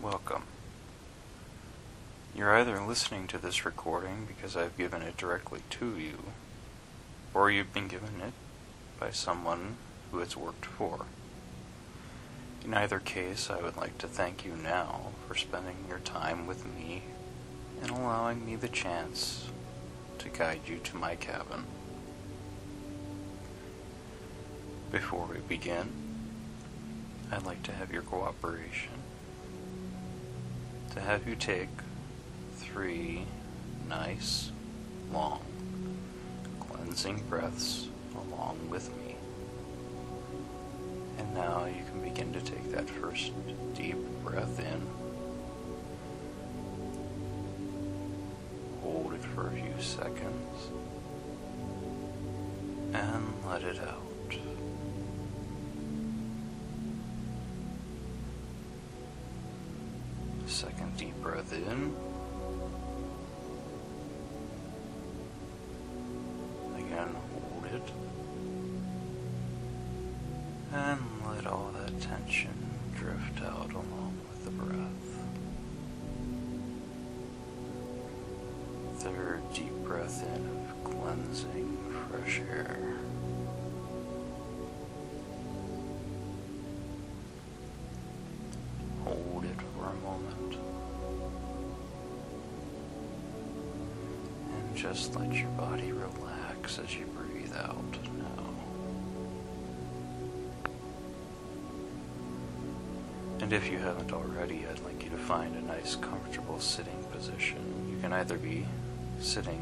Welcome. You're either listening to this recording because I've given it directly to you, or you've been given it by someone who it's worked for. In either case, I would like to thank you now for spending your time with me and allowing me the chance to guide you to my cabin. Before we begin, I'd like to have your cooperation. To have you take 3 nice, long, cleansing breaths along with me. And now you can begin to take that first deep breath in. Hold it for a few seconds. And let it out. Second deep breath in. Again, hold it. And let all that tension drift out along with the breath. Third deep breath in of cleansing, fresh air. Hold it for a moment. And just let your body relax as you breathe out now. And if you haven't already, I'd like you to find a nice comfortable sitting position. You can either be sitting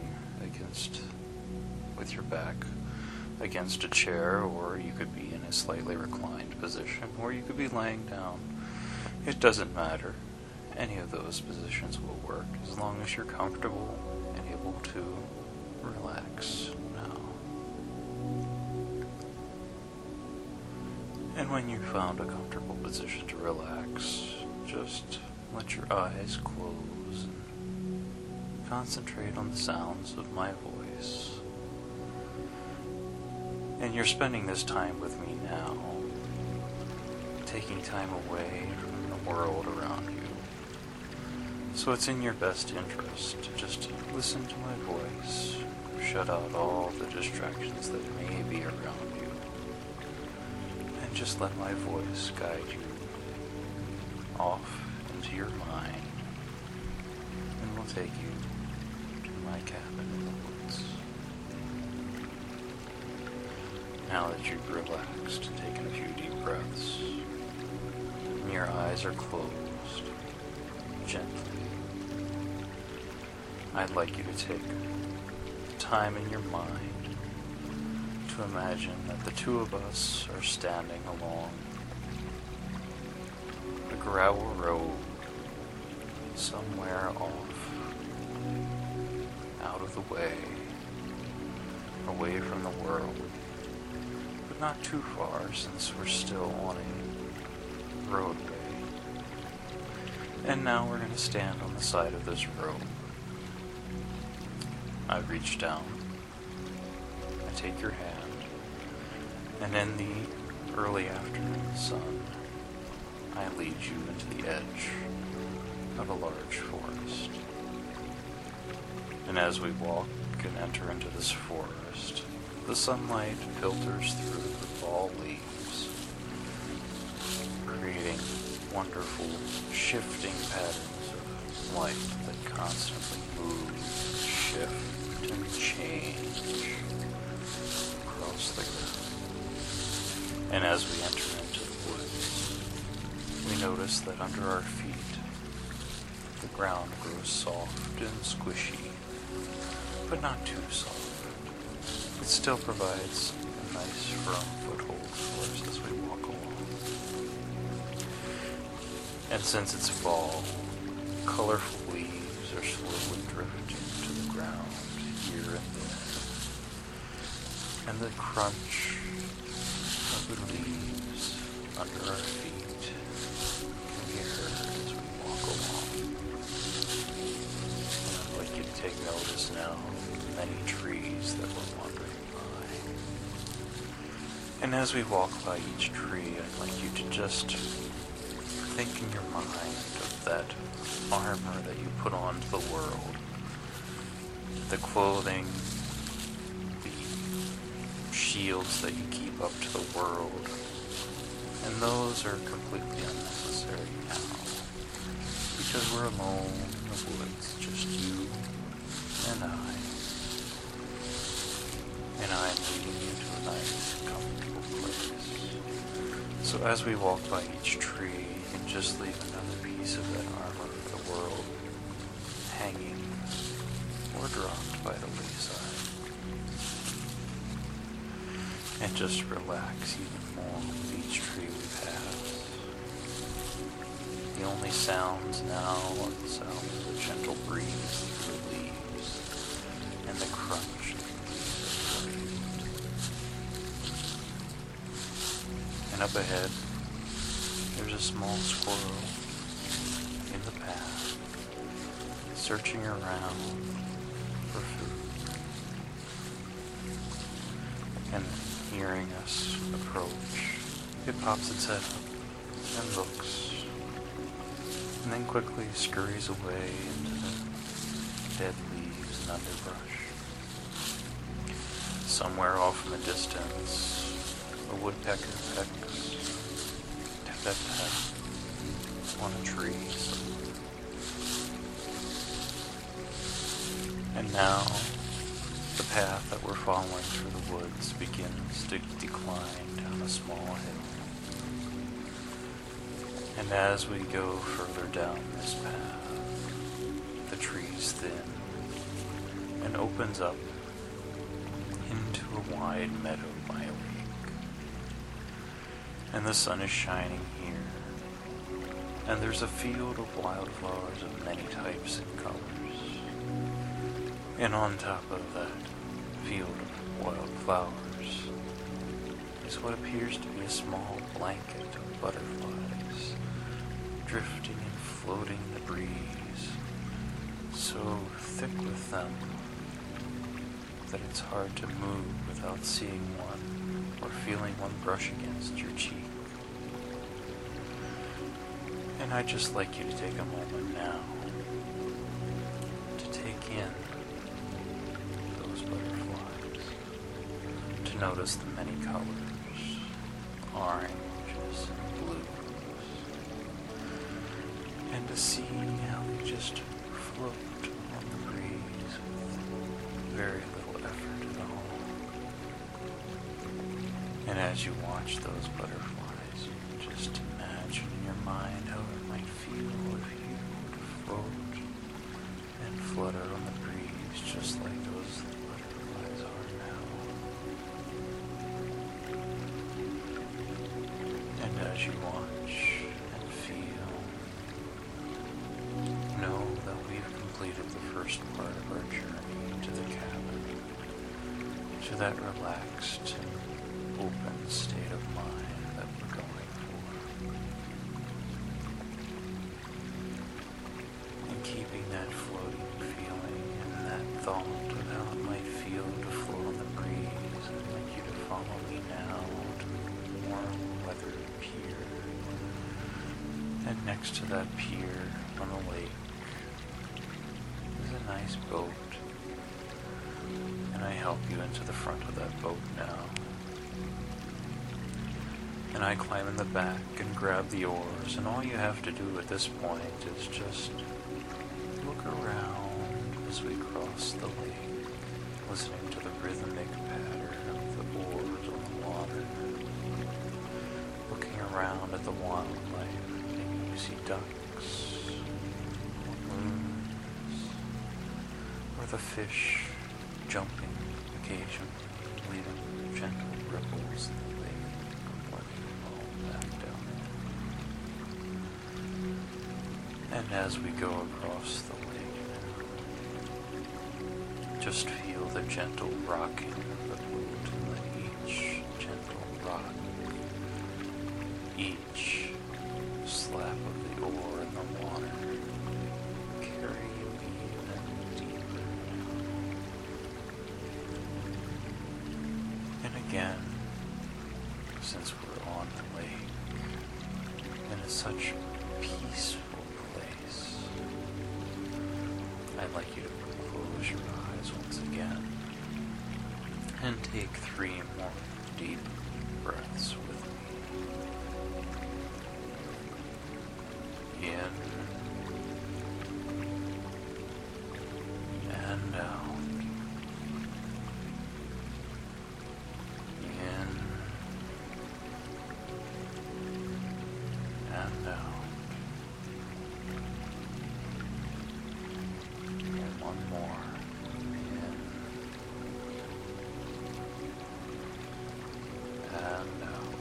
with your back against a chair, or you could be in a slightly reclined position, or you could be laying down. It doesn't matter. Any of those positions will work as long as you're comfortable and able to relax now. And when you've found a comfortable position to relax, just let your eyes close and concentrate on the sounds of my voice. And you're spending this time with me now, taking time away from the world around you. So it's in your best interest to just listen to my voice, shut out all the distractions that may be around you, and just let my voice guide you off into your mind, and will take you to my cabin in the woods. Now that you've relaxed and taken a few deep breaths, and your eyes are closed, gently, I'd like you to take time in your mind to imagine that the two of us are standing along a gravel road somewhere off, out of the way, away from the world, but not too far since we're still on a roadway. And now we're going to stand on the side of this road. I reach down, I take your hand, and in the early afternoon sun, I lead you into the edge of a large forest. And as we walk and enter into this forest, the sunlight filters through the fall leaves, creating wonderful shifting patterns of light that constantly move, shift, and change across the ground. And as we enter into the woods, we notice that under our feet, the ground grows soft and squishy, but not too soft. It still provides a nice firm foothold for us as we walk along. And since it's fall, colorful leaves are slowly drifting to the ground here and there. And the crunch of the leaves under our feet can be heard as we walk along. And I'd like you to take notice now of the many trees that we're wandering by. And as we walk by each tree, I'd like you to just think in your mind of that armor that you put onto the world, the clothing, the shields that you keep up to the world, and those are completely unnecessary now, because we're alone in the woods, just you and I'm leading you to a nice, comfortable place. So as we walk by each tree, you can just leave another piece of that armor of the world hanging or dropped by the wayside. And just relax even more with each tree we pass. The only sounds now are the sounds of the gentle breeze through the leaves and the crunch of the leaves. And up ahead, there's a small squirrel in the path, searching around for food. And hearing us approach, it pops its head up and looks, and then quickly scurries away into the dead leaves and underbrush. Somewhere off in the distance, a woodpecker pecks, tap-tap-tap, on a tree somewhere. And now, the path that we're following through the woods begins to decline down a small hill. And as we go further down this path, the trees thin and opens up into a wide meadow by a lake. And the sun is shining here, and there's a field of wildflowers of many types and colors. And on top of that field of wildflowers is what appears to be a small blanket of butterflies, drifting and floating in the breeze, so thick with them that it's hard to move without seeing one or feeling one brush against your cheek. And I'd just like you to take a moment now to take in those butterflies, to notice the many colors, oranges and blues, and to see how they just float on the breeze with very little effort at all. And as you watch those butterflies, just imagine in your mind how it might feel if you were to float and flutter on the breeze just like those butterflies are now. And as you watch and feel, know that we've completed the first part of our journey to the cabin, to that relaxed and open state of mind that we're going for. And keeping that floating feeling and that thought of how it might feel to float on the breeze, I'd like you to follow me now to the warm weathered pier. And next to that pier on the lake is a nice boat. And I help you into the front of that boat now. And I climb in the back and grab the oars, and all you have to do at this point is just look around as we cross the lake, listening to the rhythmic pattern of the oars on the water, looking around at the wildlife, and you see ducks, loons, or the fish jumping occasionally, leaving gentle ripples in the lake. Back down there. And as we go across the lake now, just feel the gentle rocking of the boat, and let each gentle rock, each slap of the oar in the water carry you even deeper. And again, since we're on the lake, and it's such I'd like you to close your eyes once again and take 3 more deep breaths with me. In and out. In and out. And one more. In and out.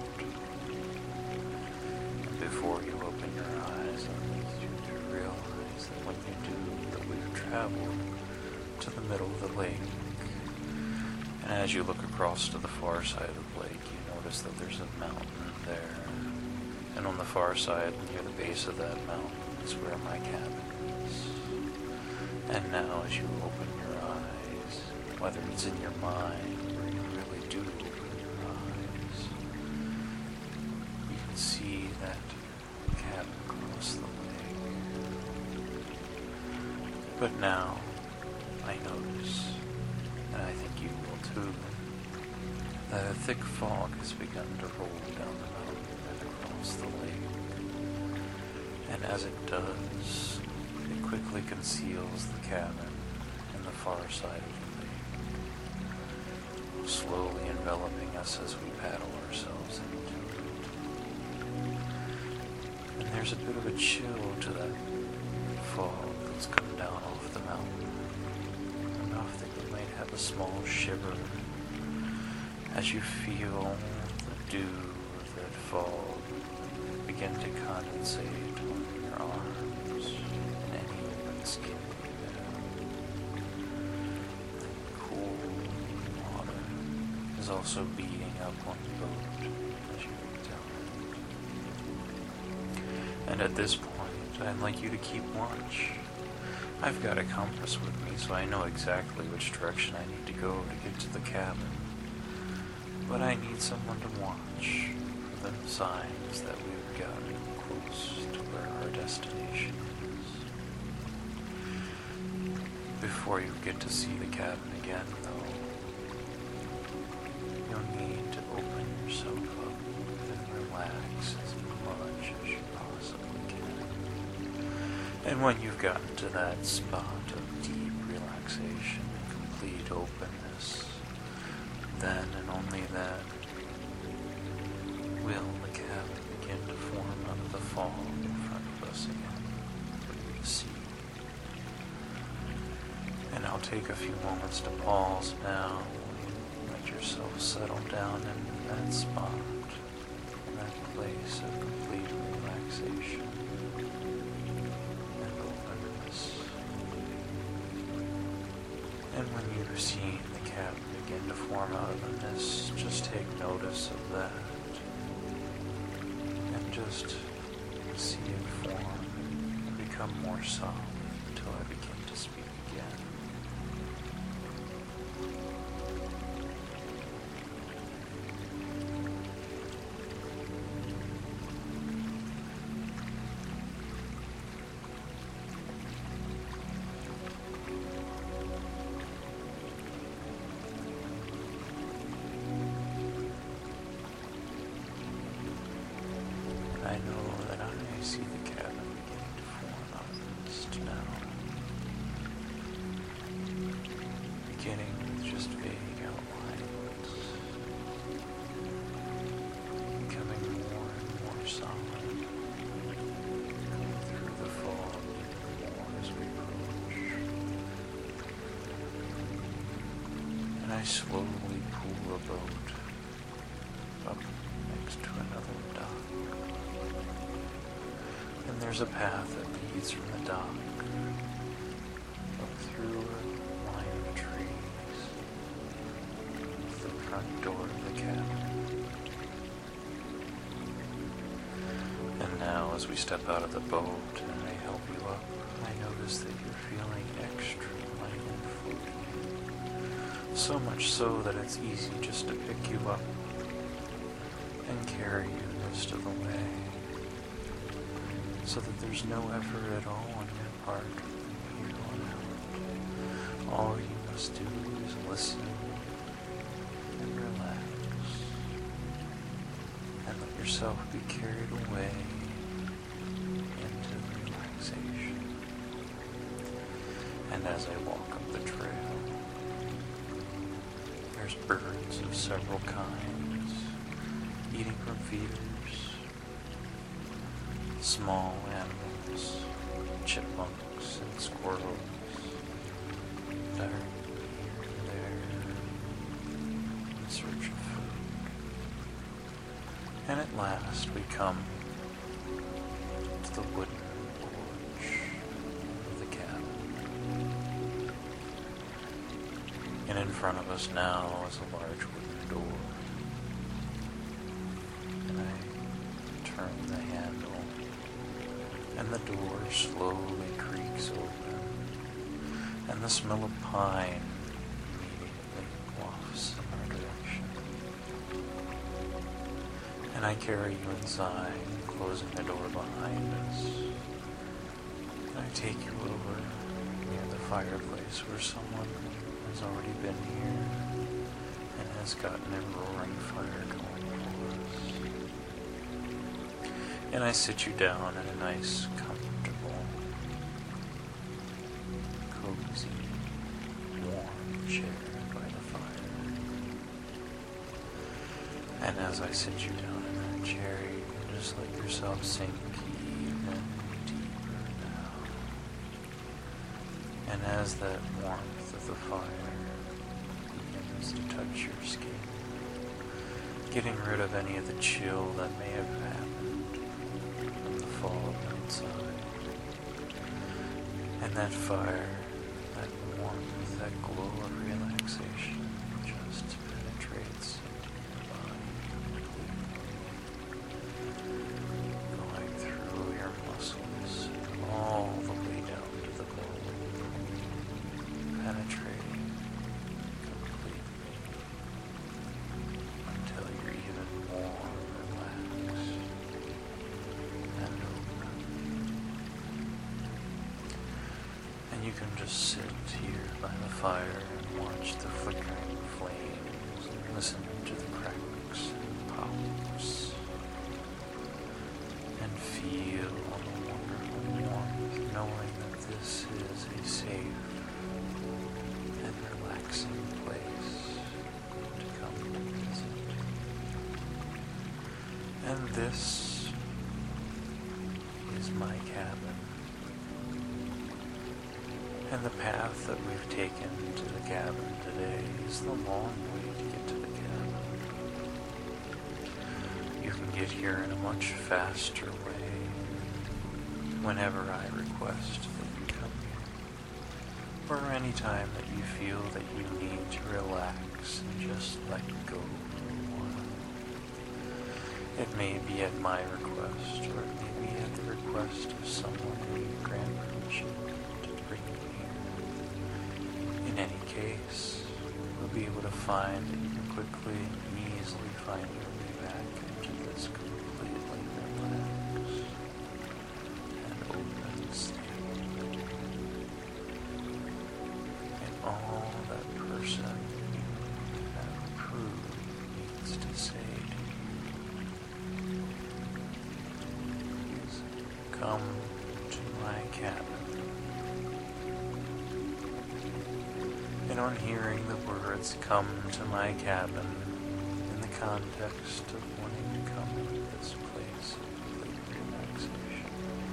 And before you open your eyes, I need you to realize that when you do, that we've traveled to the middle of the lake. And as you look across to the far side of the lake, you notice that there's a mountain there. And on the far side, near the base of that mountain, is where my cabin is. And now as you open your eyes, whether it's in your mind or you really do open your eyes, you can see that cabin across the lake. But now, I notice, and I think you will too, that a thick fog has begun to roll down the mountain and across the lake. And as it does, it quickly conceals the cabin in the far side of the lake, slowly enveloping us as we paddle ourselves into it. And there's a bit of a chill to that fog that's come down off the mountain, enough that you might have a small shiver as you feel the dew of that fog begin to condensate on your arms and any open skin you have. Cool water is also beating up on the boat as you look down. And at this point, I'd like you to keep watch. I've got a compass with me, so I know exactly which direction I need to go to get to the cabin. But I need someone to watch for the signs that we've gotten close to where our destination is. Before you get to see the cabin again, though, you'll need to open yourself up and relax as much as you possibly can. And when you've gotten to that spot of deep relaxation and complete openness, then and only then will the cabin begin to form out of the fog in front of us again for you to see. And I'll take a few moments to pause now. Let yourself settle down in that spot, that place of complete relaxation and openness. And when you've seen the cabin begin to form out of the mist, just take notice of that. And just see it form and become more solid until I begin to speak again. I know that I see the cabin beginning to form out of the mist now. Beginning with just vague outlines. Becoming more and more solid. Coming through the fog even more as we approach. And I slowly pull a boat up next to another dock. And there's a path that leads from the dock up through a line of trees to the front door of the cabin. And now as we step out of the boat and I help you up, I notice that you're feeling extra light and floaty. So much so that it's easy just to pick you up and carry you the rest of the way, so that there's no effort at all on your part from here on out. All you must do is listen and relax, and let yourself be carried away into relaxation. And as I walk up the trail, there's birds of several kinds eating from feeders, small animals, chipmunks and squirrels that are here and there in search of food. And at last we come to the wooden porch of the cabin. And in front of us now is a large wooden door. And I turn the handle, and the door slowly creaks open, and the smell of pine immediately wafts in our direction. And I carry you inside, closing the door behind us. And I take you over near the fireplace where someone has already been here and has gotten a roaring fire going for us. And I sit you down in a nice, comfortable, cozy, warm chair by the fire. And as I sit you down in that chair, you can just let yourself sink even deeper down. And as that warmth of the fire begins to touch your skin, getting rid of any of the chill that may have happened from the fall outside. And that fire, that warmth, that glow of relaxation just penetrates into your body completely, going through your muscles all the way down to the bone, penetrating completely until you're even more relaxed and open. And you can just sit here by the fire and watch the flickering flames and listen to the cracks and pops and feel the wonderful warmth, knowing that this is a safe and relaxing place to come and visit. And this is my cabin. And the path that we've taken to the cabin today is the long way to get to the cabin. You can get here in a much faster way whenever I request that you come here, or any time that you feel that you need to relax and just let go for a while. It may be at my request, or it may be at the request of someone who you grant permission to bring you here. In any case, you'll be able to find that you can quickly and easily find your way back into this completely relaxed and open state. And all that person you have approved needs to say to you is, "Come to my cabin." And on hearing the words, "come to my cabin," in the context of wanting to come to this place of complete relaxation,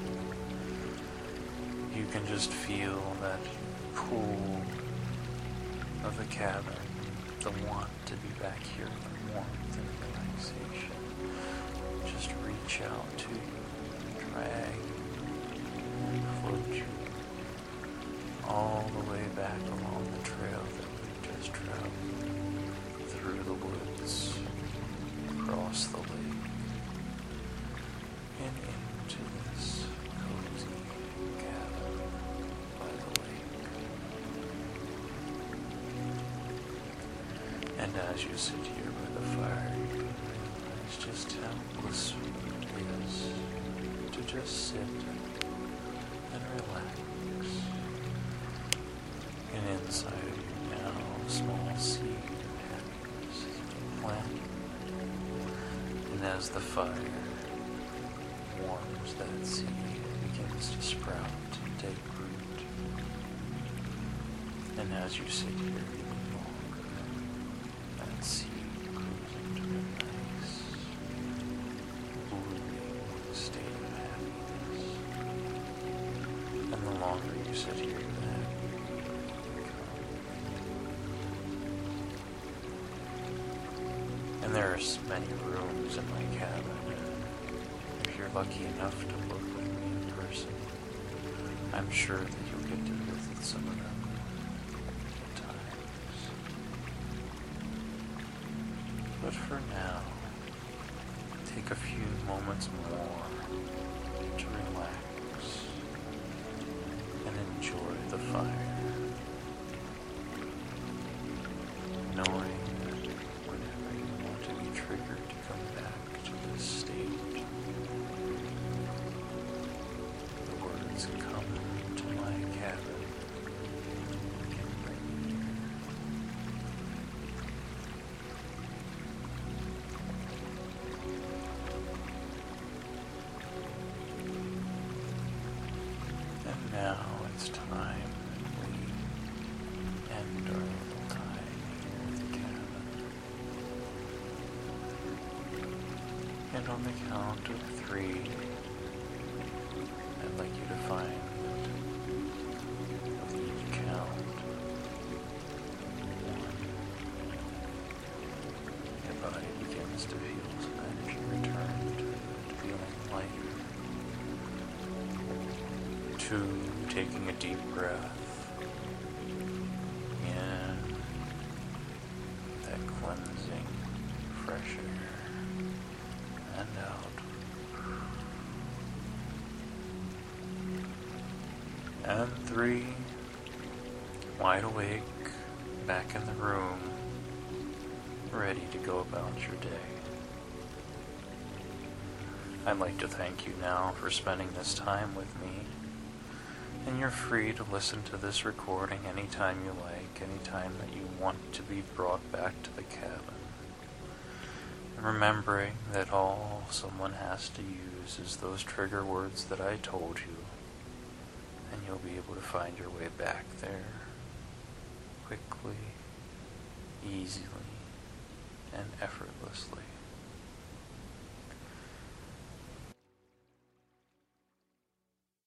you can just feel that pull of the cabin, the want to be back here in the warmth and relaxation. Just reach out to you, drag and float you all the way back along the trail that we've just traveled, through the woods, across the lake, and into this cozy cabin by the lake. And as you sit here by the fire, you can realize just how blissful it is to just sit and relax as the fire warms, that seed begins to sprout and take root. And as you sit here even longer, that seed grows into a nice, blooming state of happiness. And the longer you sit here, the happier you become. And there's many rooms in my cabin. If you're lucky enough to work with me in person, I'm sure that you'll get to visit some of them at times. But for now, take a few moments more to relax and enjoy the fire, knowing that whenever you want to be triggered to come back to this state, the words "come to my cabin" can bring you here. And now it's time that we end our little time here at the cabin. And on the count of 3, I'd like you to find that with each count, 1, your body begins to feel some energy return to it, feeling lighter. 2, taking a deep breath in, that cleansing, fresh air, and out. And 3, wide awake, back in the room, ready to go about your day. I'd like to thank you now for spending this time with me. And you're free to listen to this recording anytime you like, anytime that you want to be brought back to the cabin. And remembering that all someone has to use is those trigger words that I told you, and you'll be able to find your way back there quickly, easily, and effortlessly.